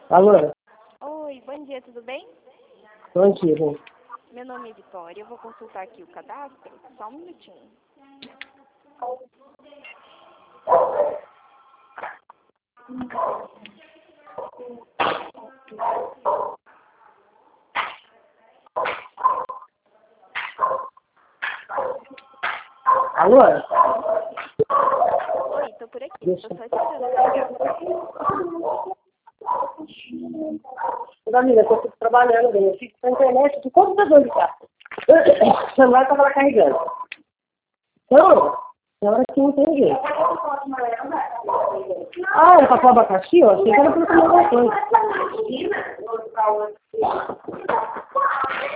Alô? Oi, bom dia, tudo bem? Bom dia, bom. Meu nome é Vitória, eu vou consultar aqui o cadastro, só um minutinho. Alô? Oi, tô por aqui, tô só esperando carregar. Amiga, eu tô trabalhando, bem. Eu fico na internet do computador de casa. O celular estava lá carregando. Então, na hora que não tem jeito. Ah, era pra pôr abacaxi? Eu achei que era pra comer alguma coisa.